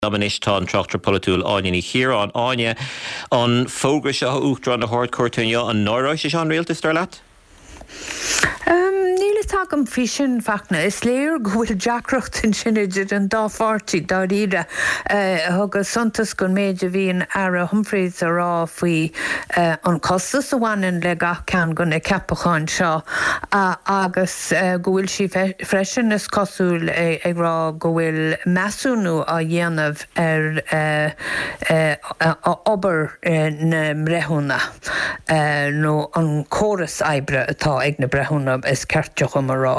Doministá an Tráchtar Polúil áine Chiarán áine an fógra seo uachtar na hard cuairtainne an nóráis is an réaltas tar leat? Níle tágam fí sin fachna is léir gohfuil deacracht in sinnidir an dáfáirtí dá ríre thugus suntas gon méide bhíon ara Humphreys a rá faoi an costas a bhhain le gach cean gona ceapacháin seo agus gohfuil si freisin is cosúil ag rá gohfuil measúnú a dhéanamh obair na mrethúna nó an córas ebre atá ag na brethúna is cearteach am rá.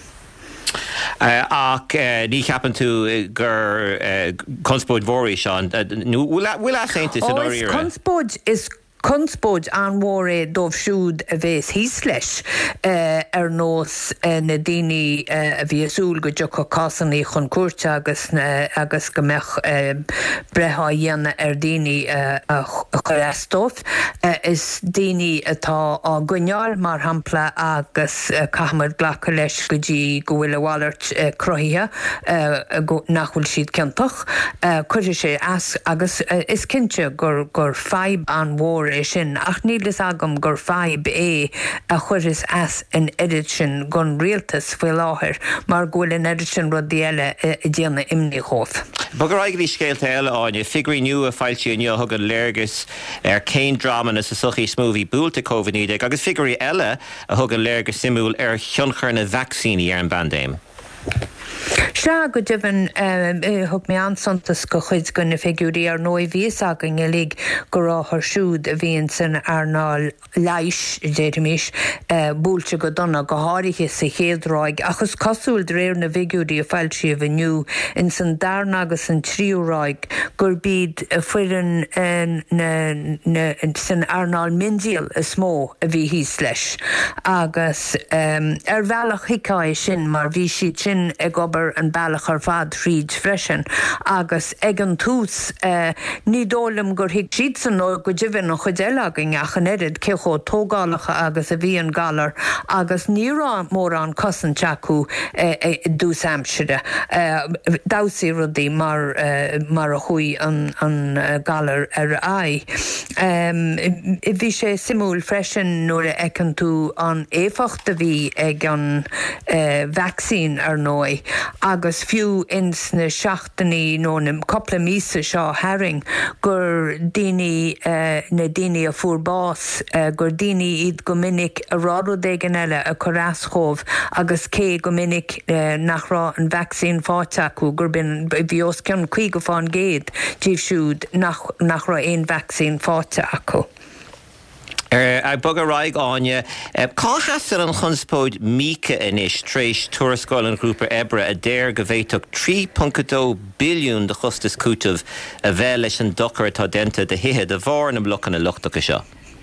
Ach ní ceapan tú gur conspóid mhórí seán bhfuil a chéantas in áíre? Conspóid is Conspóid an mhór dómh siúd a bhés híos leis ar nós na daoine a bhí asúil go dtí cásannaí chun cuairte agus go mbeadh breithe dhéanana ar daoine a choireastóibh is daoine atá á gcoinneáil mar hampla agus caithmid ghlacha leis go dtí go bhfuil bhálairt cruthaithe nach bhfuil siad cinnteach chuirte sé agus is cinnte gur feib an mhór sin ach nílas agam gur feib a chuiris as an edit sin gon rialtas foiil láthir mar ghfuil an edit sin rudí eile i dtéanna imní chomh. Bagur aigrí scéalta eile áine figurí nua a fáilte nua thugad léargas ar céin drama na sa suchaí smóhí búlta COVID-19 agus figurí eile a thugad léargas simúil ar thionchar na vaccíní ar an bandéim. Se go dibhan thug mé ansantas go chuid go na figúrí ar nói bhíos agan i lig go ráthar siúd a bhíonn san arnáil leiis déidirmís búilte go donna go háirithe sa chéadráig agus cosúil réir na figúrí a fáil siomh aniu in san darna agus an tríúráig gur bíd fuireann san arnáil mindial is smó a bhí híos leis agus ar bhealach hicáid sin mar bhí siad sin ag obair an bailach ar fad tríd freisin agus ag an tús ní dólam gur hic siad san nó go dibhann an chuid eile agin ach an erid cecho tógálacha agus a bhí an galar agus nírá mór an cosan teacu dús Hampshire dásaí rudaí mar a chuí an galar ar ai. Bhí sé simúil freisin nuair a ecan tú an éfacht a bhí ag an vaccín ar nói agus fiú ins na seachtaí nó na coppla mísa seo herring gur daoine na daoine a fuair bás gur daoine iad go minic a ráú dégan eile a choráascómh agus cé go minic nach rá an vaccín fáte acu gur bhí os ceann chuig go fáin géad díobh siúd nach rá éon vaccín fáte acu. Bugad raig áine, cá heasar an chunspóid mícha inis tréis tuarascáil an grúpa ebre a déir go bhhéiteach 3.2 billiún de chustas cútamh a bheith leis an dochar atá denta de hithe de bhar na blochan na luchtach seo.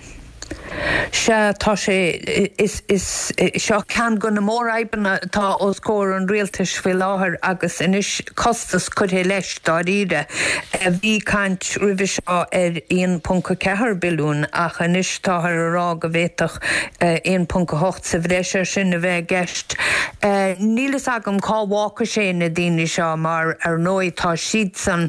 Se tá sé seo cean go na mór aibanna tá os cóir an rialtas fi láthair agus inis costas chutha leis dá ríre bhí caint ribh seo ar 1.4 bilún ach inis táthar ará go bhhéiteach 1.8 sa bhreisir sin a bheith gceist. Nílas agam cáhácha sé na daoine seo mar ar nói tá siad san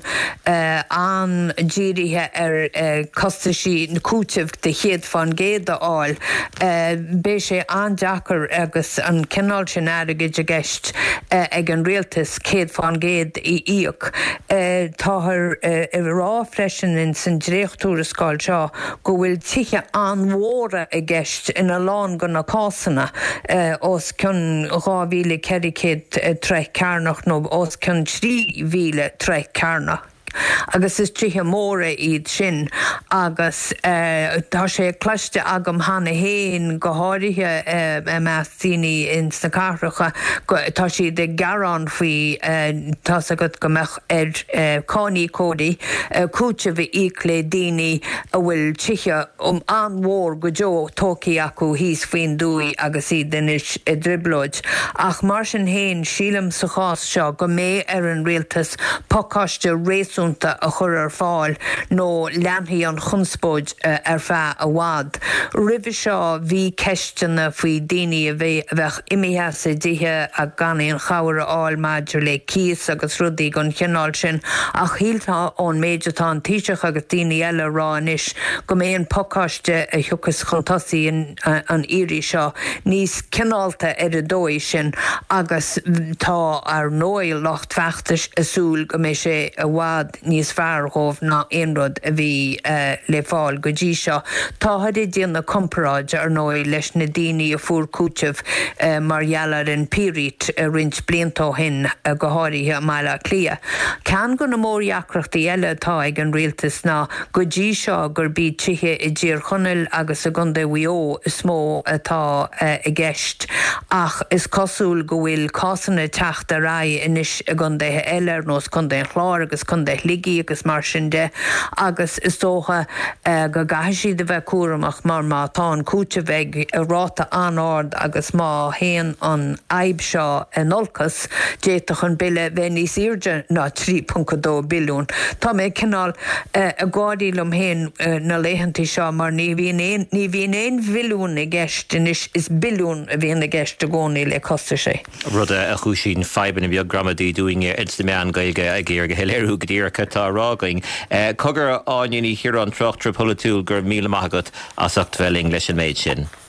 an ddíirithe ar costaí na cútamh de chéad fan géad áil bé sé an deachar agus an cinál sin airigid a gceist ag an rialtas céad fan géad í íoc táthar rá freisin in san dréochtúrascáil seo go bhfuil tithe an mhóra a gceist ina lán go na cásanna os cin 2,400 treich cairnach nó os cin 3,000 treich cairnach. Agus is trithe móra iad sin agus tá sé cloiste agam hána héin go háirithe meastíní in sa carracha tá si de garán faoi tá agad go meach ar cánaí códaí cúte bhí íclé daoine a bhfuil tithe an mhór go deo tócaí acu híos faoin dúí agus iad inis driblóid ach mar sin héin sílam sa chás seo go mé ar an rialtas pácáiste réasú cosúnta a chur ar fáil nó leanthaí an chunspóid ar feadh a bhád. Ribh seo bhí ceistena faoi daoine a bheith imithe sa dithe a ganaíon chabhar áil maidir le cíos agus rudaí gon cheannáil sin ach híaltá ón méidirtá an tíiseach agus daoine eile rá inis go mbeadh podcast a thuchas chuntasaí an éirí seo níos ceanálta ar a dóid sin agus tá ar nóil locht feachtas asúil go mé sé a bhád níos fearrthómh ná aonrod a bhí le fáil go dtí seo. Tá had é déanana comparáid ar nóil leis na daoine a fuair cúitimh mar gheallar an pírit a rint bliantá hin a go háirithe meile clia. Cean go na mór eacrachtaí eile tá ag an rialtas ná go dtí seo gur bíd tithe i ddír chonneil agus a gunda bhuió smó atá i gceist ach is cosúil go bhfuil cásanna teacht a ra inis a gundéthe eile nós chundé chlár agus chundé ligí agus mar sin de agus is tócha go gaithsí de bheith cuaramach mar má tá an cúte bheith a ráta anáard agus má héan an aib seo an olcas déitach an bille bheith níos irde ná 3.2 billiún. Tá mé cinál a gádaílumm héin na léhantí seo mar ní bhíon éon bhilún i gceist inis is billiún a bhíon i gceist a gcónaí le costa sé. Ruda a chúisín feiban a bheag gramadí dúing edsta meán gaige a ggéir go heiléirú go dtíorcha tá rágaing. Cogur áiníní hir an trochtra polatúil gur míle maigat as achta bheling leis an méid sin.